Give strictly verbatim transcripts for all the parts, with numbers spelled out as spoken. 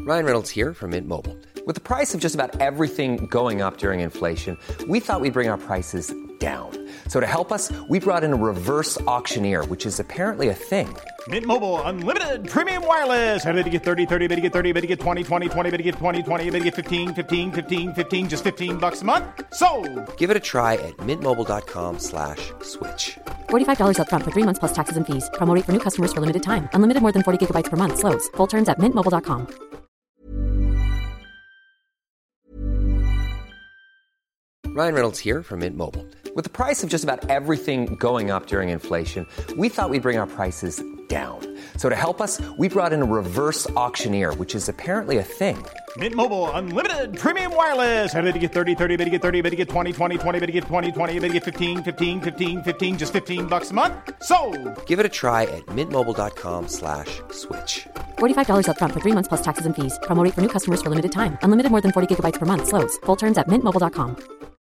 Ryan Reynolds here from Mint Mobile. With the price of just about everything going up during inflation, we thought we'd bring our prices down. So to help us, we brought in a reverse auctioneer, which is apparently a thing. Mint Mobile Unlimited Premium Wireless. How to get thirty, thirty, how to get thirty, how to get twenty, twenty, twenty, how to get twenty, twenty, how to get fifteen, fifteen, fifteen, fifteen, just fifteen bucks a month? Sold! Give it a try at mintmobile.com slash switch. forty-five dollars up front for three months plus taxes and fees. Promo rate for new customers for limited time. Unlimited more than forty gigabytes per month. Slows full terms at mint mobile dot com. Ryan Reynolds here from Mint Mobile. With the price of just about everything going up during inflation, we thought we'd bring our prices down. So to help us, we brought in a reverse auctioneer, which is apparently a thing. Mint Mobile Unlimited Premium Wireless. How to get thirty, thirty, how to get thirty, how to get twenty, twenty, twenty, how to get twenty, twenty, how to get fifteen, fifteen, fifteen, fifteen, just fifteen bucks a month? Sold! Give it a try at mintmobile.com slash switch. forty-five dollars up front for three months plus taxes and fees. Promo rate for new customers for limited time. Unlimited more than forty gigabytes per month. Slows full terms at mint mobile dot com.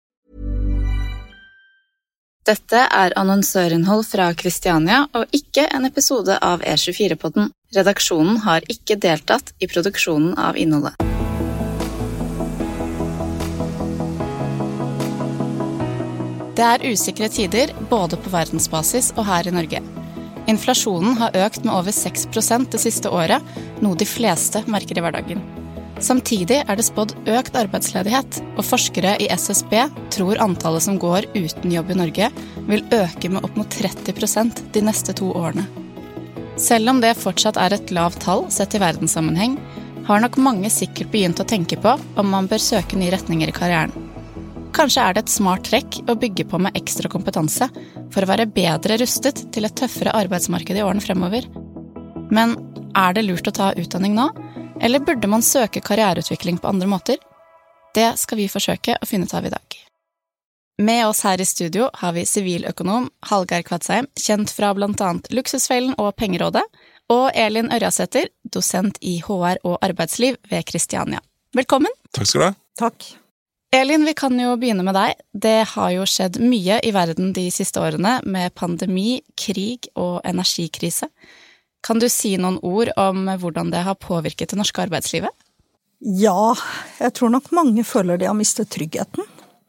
Dette er annonsørinnhold fra Kristiania, og ikke en episode av E tjuefire-podden. Redaksjonen har ikke deltatt i produksjonen av innholdet. Det er usikre tider, både på verdensbasis og her i Norge. Inflasjonen har økt med over seks prosent det siste året, noe de fleste merker i hverdagen. Samtidig er det spådd økt arbeidsledighet, og forskere i S S B tror antallet som går uten jobb i Norge vil øke med opp mot tretti prosent de neste to årene. Selv om det fortsatt er et lavt tall sett i verdenssammenheng, har nok mange sikkert begynt å tenke på om man bør søke nye retninger i karrieren. Kanskje er det et smart trekk å bygge på med ekstra kompetanse for å være bedre rustet til et tøffere arbeidsmarked i årene fremover. Men er det lurt å ta utdanning nå? Eller burde man søke karriereutvikling på andre måter? Det skal vi forsøke å finne ut av i dag. Med oss her i studio har vi siviløkonom Hallgeir Kvadsheim, kjent fra blant annet Luksusfellen og Pengerådet, og Elin Ørjasæter, dosent i H R og arbeidsliv ved Kristiania. Velkommen! Takk skal du ha. Takk. Elin, vi kan jo begynne med deg. Det har jo skjedd mye i verden de siste årene med pandemi, krig og energikrise. Kan du si noen ord om hvordan det har påvirket det norske arbeidslivet? Ja, jeg tror nok mange føler de har mistet tryggheten.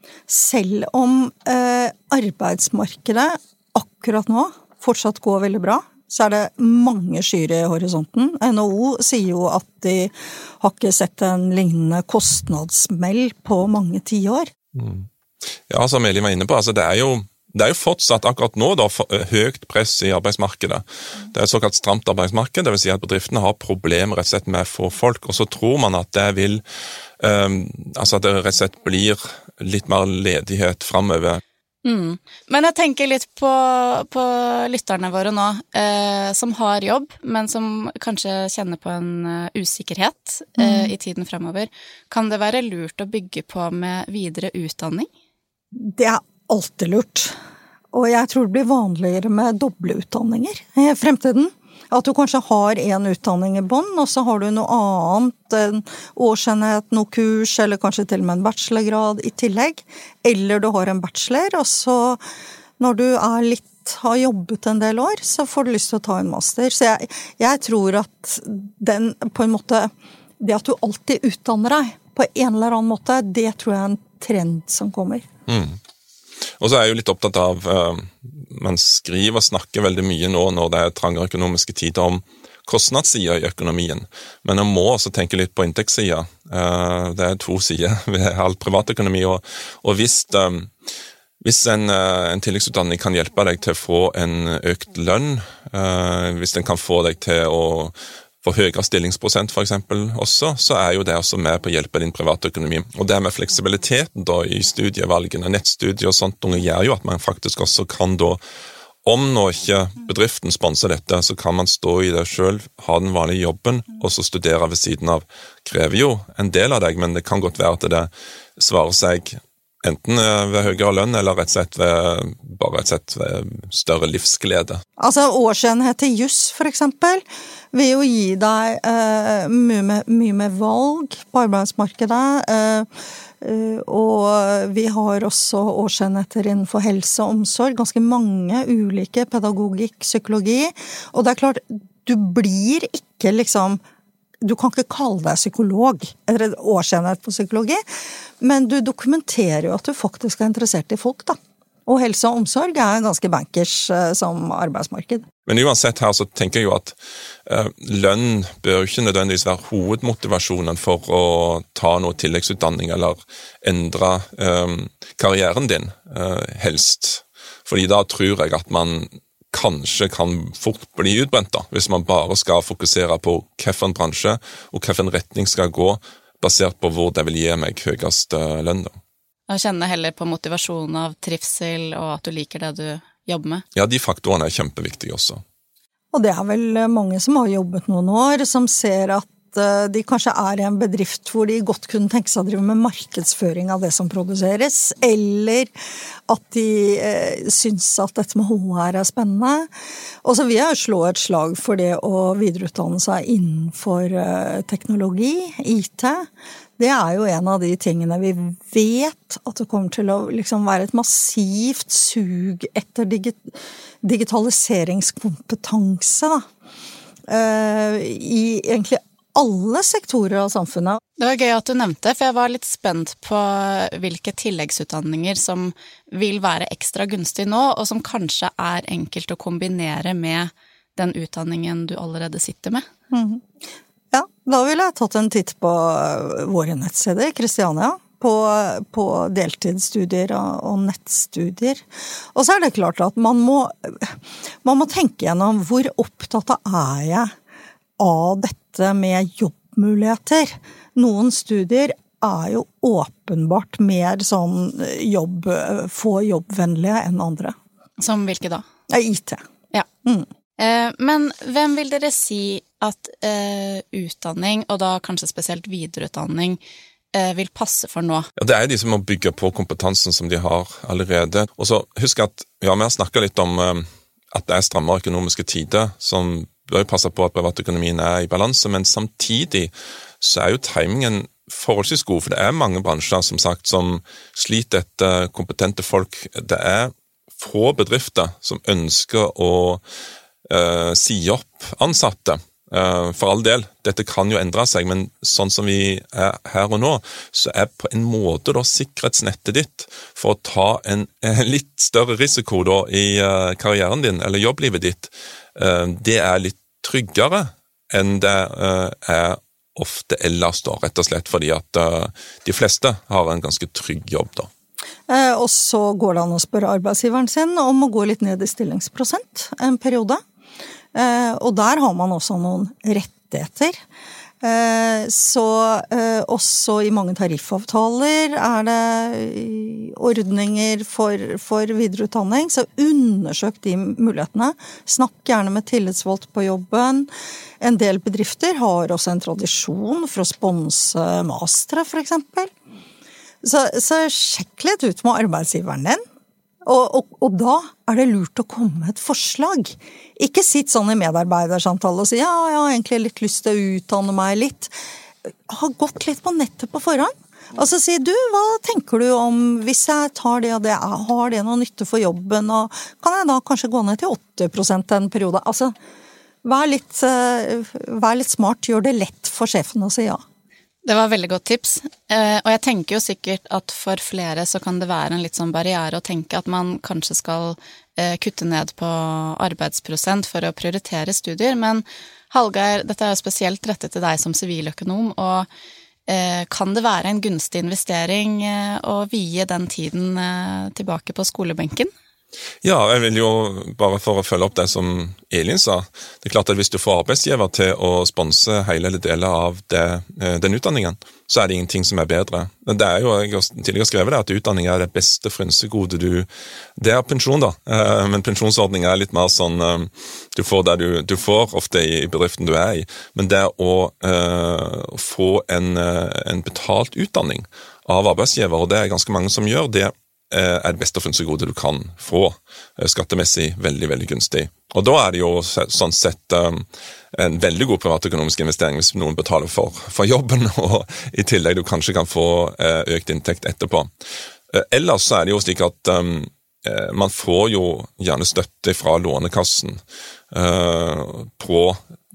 Selv om eh, arbeidsmarkedet akkurat nå fortsatt går veldig bra, så er det mange skyer i horisonten. N H O sier jo at de har ikke sett en lignende kostnadsmell på mange tiår. Mm. Ja, som Elin var inne på, altså det er jo Det er jo fortsatt akkurat nå da, høyt press i arbeidsmarkedet. Det er et såkalt stramt arbeidsmarked, det vil si at bedriftene har problemer rett og slett med å få folk, og så tror man at det vil, um, altså at det rett og slett blir litt mer ledighet fremover. Mm. Men jeg tenker litt på, på lytterne våre nå, eh, som har jobb, men som kanskje kjenner på en uh, usikkerhet eh, mm. i tiden fremover. Kan det være lurt å bygge på med videre utdanning? Det er alltid lurt. Og jeg tror det blir vanligere med doble utdanninger i fremtiden. At du kanskje har en utdanning i bånd, og så har du noe annet, en årsenhet, noe kurs, eller kanskje til og med en bachelorgrad i tillegg. Eller du har en bachelor, og så når du er litt, har jobbet en del år, så får du lyst til å ta en master. Så jeg, jeg tror at den, på en måte, det at du alltid utdanner deg på en eller annen måte, det tror jeg er en trend som kommer. Mm. Og så er jeg jo litt opptatt av, uh, man skriver og snakker veldig mye nå når det er trangere økonomiske tider om kostnadssider i økonomien, men man må også tenke litt på inntektssider. Uh, det er to sider ved all privatøkonomi, og, og hvis, um, hvis en, uh, en tilleggsutdanning kan hjelpe deg til å få en økt lønn, uh, hvis den kan få deg til å for høyere stillingsprosent for eksempel også, så er jo det også med på å hjelpe din private økonomi. Og det med fleksibiliteten da i studievalgene, nettstudier og sånt, det gjør jo at man faktisk også kan da, om nå ikke bedriften sponser dette, så kan man stå i det selv, ha den vanlige jobben, og så studere ved siden av. Krever jo en del av deg, men det kan godt være at det svarer seg enten ved høyere lønn, eller rett og slett ved, bare rett og slett ved større livsglede. Altså årsenhet til juss, for eksempel, vil jo gi deg eh, mye, med, mye med valg på arbeidsmarkedet, eh, eh, og vi har også årsenheter innenfor helse og omsorg, ganske mange ulike, pedagogikk, psykologi, og det er klart, du blir ikke liksom du kan ikke kalle deg psykolog, eller årsenhet på psykologi, men du dokumenterer jo at du faktisk er interessert i folk, da. Og helse og omsorg er ganske bankers uh, som arbeidsmarked. Men uansett her så tenker jeg jo at uh, lønn bør ikke nødvendigvis være hovedmotivasjonen for å ta noe tilleggsutdanning eller endre um, karrieren din, uh, helst. Fordi da tror jeg at man kanskje kan fort bli utbrent da, hvis man bare skal fokusere på hvilken bransje og hvilken retning skal gå, basert på hvor det vil gi meg høyest uh, lønn da. Og kjenne heller på motivasjon av trivsel og at du liker det du jobber med. Ja, de faktorene er kjempeviktige også. Og det er vel mange som har jobbet noen år, som ser at de kanskje er i en bedrift hvor de godt kunne tenke seg å drive med markedsføring av det som produseres, eller at de eh, syns at dette med H R er spennende. Og så vil jeg slå et slag for det å videreutdanne seg innenfor eh, teknologi, I T. Det er jo en av de tingene vi vet at det kommer til å liksom være et massivt sug etter digi- digitaliseringskompetanse da. Uh, i egentlig alle sektorer av samfunnet. Det var gøy at du nevnte, for jeg var litt spent på hvilke tilleggsutdanninger som vil være ekstra gunstig nå, og som kanskje er enkelt å kombinere med den utdanningen du allerede sitter med. Mhm. Ja, da ville jeg tatt en titt på våre nettsider, Kristiania, på, på deltidsstudier og, og nettstudier. Og så er det klart at man må, man må tenke gjennom hvor opptatt er jeg av dette med jobbmuligheter. Noen studier er jo åpenbart mer sånn jobb, få jobbvennlige enn andre. Som hvilke da? I T. Ja. Mm. Eh, men hvem vil dere si at eh, utdanning, og da kanskje spesielt videreutdanning, eh, vil passe for nå? Ja, det er de som må bygge på kompetansen som de har allerede. Og så husk at, ja, vi har snakket litt om eh, at det er stramme økonomiske tider, som bør passe på at privatøkonomien er i balanse, men samtidig så er jo timingen forholdsvis god, for det er mange bransjer, som sagt, som sliter etter kompetente folk. Det er få bedrifter som ønsker å uh, si opp ansatte. Uh, for all del, dette kan jo endre seg, men sånn som vi er her og nå, så er på en måte da sikkerhetsnettet ditt for å ta en, en litt større risiko da i uh, karrieren din, eller jobblivet ditt, uh, det er litt tryggere enn det uh, er ofte ellers da, rett og slett fordi at uh, de fleste har en ganske trygg jobb da. Eh, og så går det an å spørre arbeidsgiveren sin om å gå litt ned i stillingsprosent en periode. Eh, og der har man også noen rettigheter. Eh, så eh, også i mange tariffavtaler er det ordninger for, for videreutdanning, så undersøk de mulighetene. Snakk gjerne med tillitsvalgt på jobben. En del bedrifter har også en tradisjon for å sponse mastere, for eksempel. Så, så sjekk litt ut med arbeidsgiveren din, og, og, og da er det lurt å komme med et forslag. Ikke sitt sånn i medarbeidersamtale og si, ja, jeg har egentlig litt lyst til å utdanne meg litt. Ha gått litt på nettet på forhånd. Og så si, du, hva tenker du om hvis jeg tar det og det, har det noe nytte for jobben, og kan jeg da kanskje gå ned til åtte prosent en periode? Altså, vær litt, vær litt smart, gjør det lett for sjefen å si ja. Det var veldig godt tips, eh, og jeg tenker jo sikkert at for flere så kan det være en litt sånn barriere å tenke at man kanskje skal eh, kutte ned på arbeidsprosent for å prioritere studier, men Hallgeir, dette er jo spesielt rettet til deg som siviløkonom, og eh, kan det være en gunstig investering eh, å vie den tiden eh, tilbake på skolebenken? Ja, jeg vil jo bare for å følge opp det som Elin sa. Det er klart at hvis du får arbeidsgiver til å sponse hele eller deler av det, den utdanningen, så er det ingenting som er bedre. Det er jo, jeg har tidligere skrevet det, at utdanning er det beste frynsegode du... Det er pensjon da, men pensjonsordning er litt mer sånn, du får det du, du får ofte i bedriften du er i, men det å uh, få en, en betalt utdanning av arbeidsgiver, og det er ganske mange som gjør det, er det beste frynsegode du kan få, skattemessig veldig, veldig gunstig. Og da er det jo sånn sett um, en veldig god privatøkonomisk investering hvis noen betaler for, for jobben, og i tillegg du kanskje kan få uh, økt inntekt etterpå. Uh, ellers så er det jo slik at um, uh, man får jo gjerne støtte fra lånekassen uh, på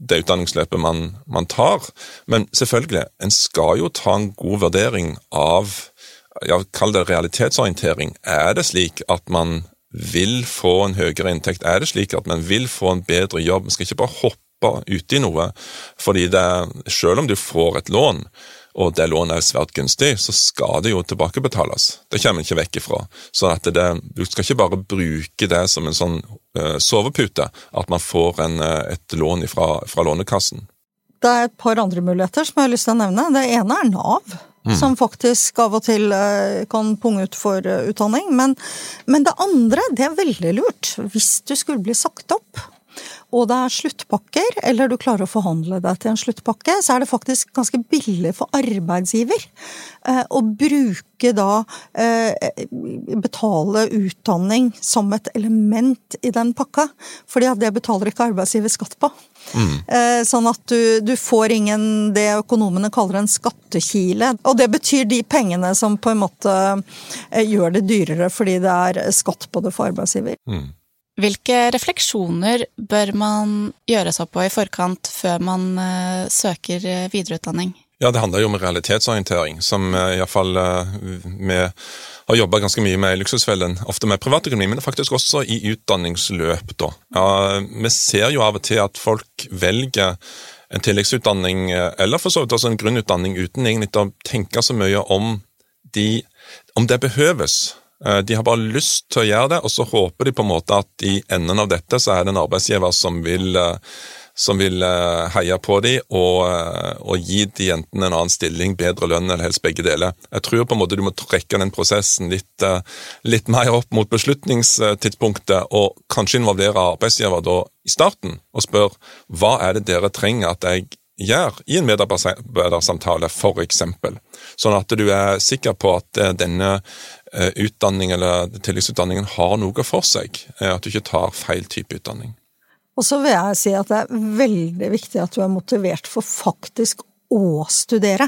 det utdanningsløpet man, man tar. Men selvfølgelig, en skal jo ta en god vurdering av, jeg kaller det realitetsorientering. Er det slik at man vil få en høyere inntekt? Er det slik at man vil få en bedre jobb? Man skal ikke bare hoppe ut i noe, fordi det, selv om du får et lån, og det lånet er svært gunstig, så skal det jo tilbakebetales. Det kommer man ikke vekk ifra. Så at det, du skal ikke bare bruke det som en sånn uh, sovepute, at man får en, uh, et lån fra, fra lånekassen. Det er et par andre muligheter som jeg har lyst til å nevne. Det ene er Nav, mm. som faktisk av og til uh, kan punge ut for uh, utdanning. Men, men det andre, det er veldig lurt. Hvis du skulle bli sagt opp, og det er sluttpakker, eller du klarer å forhandle deg til en sluttpakke, så er det faktisk ganske billig for arbeidsgiver eh, å bruke da eh, betale utdanning som et element i den pakka, fordi at det betaler ikke arbeidsgiver skatt på. Mm. Eh, sånn at du, du får ingen, det økonomene kaller en skattekile, og det betyr de pengene som på en måte eh, gjør det dyrere fordi det er skatt på det for arbeidsgiver. Mm. Hvilke refleksjoner bør man gjøre seg på i forkant før man uh, søker videreutdanning? Ja, det handler jo om realitetsorientering, som uh, i hvert fall uh, vi har jobbet ganske mye med i Luksusfellen, ofte med privatøkonomi, men faktisk også i utdanningsløp. Da. Ja, vi ser jo av og til at folk velger en tilleggsutdanning, eller for så vidt også en grunnutdanning, uten egentlig å tenke så mye om, de, om det behøves. De har bare lyst til å gjøre det, og så håper de på en måte at i enden av dette så er det en arbeidsgiver som vil, som vil heie på de og, og gi de enten en annen stilling, bedre lønn eller helst begge deler. Jeg tror på en måte du må trekke den prosessen litt, litt mer opp mot beslutningstidspunktet og kanskje involvere arbeidsgiver da i starten og spørre hva er det dere trenger at jeg gjør i en medarbeidersamtale for eksempel, sånn at du er sikker på at denne utdanning eller tilleggsutdanningen har noe for seg, at du ikke tar feil type utdanning. Og så vil jeg si at det er veldig viktig at du er motivert for faktisk å studere.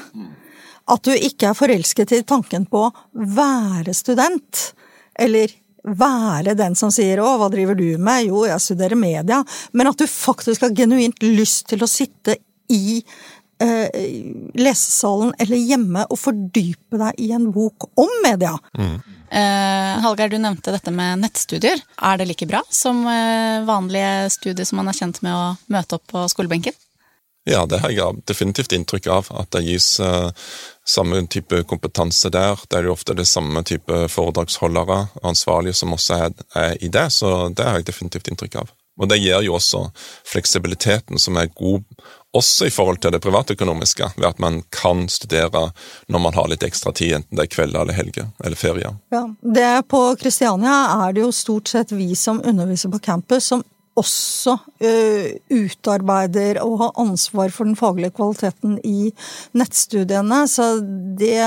At du ikke er forelsket i tanken på å være student, eller være den som sier, å, hva driver du med? Jo, jeg studerer media. Men at du faktisk har genuint lyst til å sitte i eh, lesesalen eller hjemme og fordype deg i en bok om media. Mm. Eh, Hallgeir, du nevnte dette med nettstudier. Er det like bra som eh, vanlige studier som man er kjent med å møte opp på skolebenken? Ja, det har jeg definitivt inntrykk av, at det gis uh, samme type kompetanse der. Det er jo ofte det samme type foredragsholdere og ansvarlige som også er, er i det, så det har jeg definitivt inntrykk av. Og det gir jo også fleksibiliteten som er god, også i forhold til det privatøkonomiske, ved at man kan studere når man har litt ekstra tid, enten det er kvelder eller helger eller ferie. Ja, det på Kristiania er det jo stort sett vi som underviser på campus, som også uh, utarbeider og har ansvar for den faglige kvaliteten i nettstudiene, så det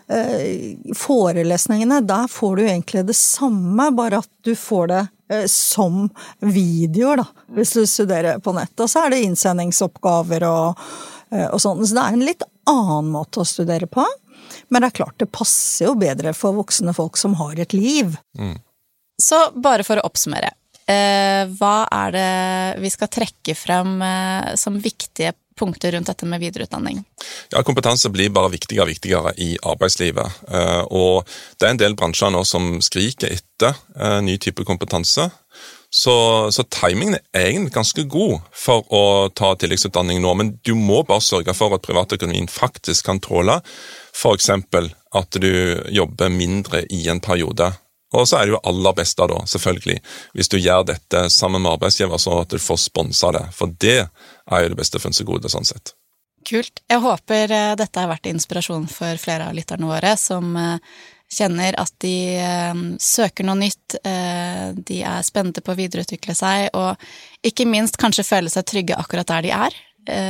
uh, forelesningene, der får du egentlig det samme, bare at du får det uh, som videoer da, hvis du studerer på nett, og så er det innsendingsoppgaver og, uh, og sånn, så det er en litt annen måte å studere på, men det er klart det passer jo bedre for voksne folk som har et liv. Mm. Så bare for å oppsummere, Eh, hva er det vi skal trekke frem eh, som viktige punkter rundt dette med videreutdanning? Ja, kompetanse blir bare viktigere og viktigere i arbeidslivet, eh, og det er en del bransjer nå som skriker etter eh, ny type kompetanse, så, så timingen er egentlig ganske god for å ta tilleggsutdanning nå, men du må bare sørge for at privatøkonomien faktisk kan tåle, for eksempel at du jobber mindre i en periode. Og så er det jo aller beste da, selvfølgelig, hvis du gjør dette sammen med arbeidsgiver, så at du får sponset det, for det er jo det beste for en så gode, sånn sett. Kult. Jeg håper dette har vært inspirasjon for flere av lytterne våre, som kjenner at de søker noe nytt, de er spente på å videreutvikle seg, og ikke minst kanskje føle seg trygge akkurat der de er,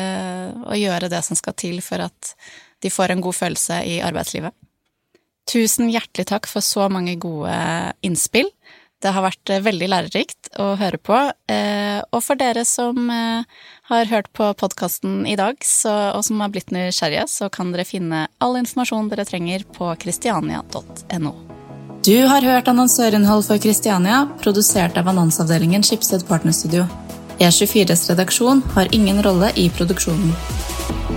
og gjøre det som skal til for at de får en god følelse i arbeidslivet. Tusen hjertelig takk for så mange gode innspill. Det har vært veldig lærerikt å høre på. Og for dere som har hørt på podcasten i dag, så, og som har blitt nysgjerrige, så kan dere finne all informasjon dere trenger på kristiania punktum no. Du har hørt annonsørinnhold for Kristiania, produsert av annonsavdelingen Schibsted Partnerstudio. E tjuefires redaksjon har ingen rolle i produksjonen.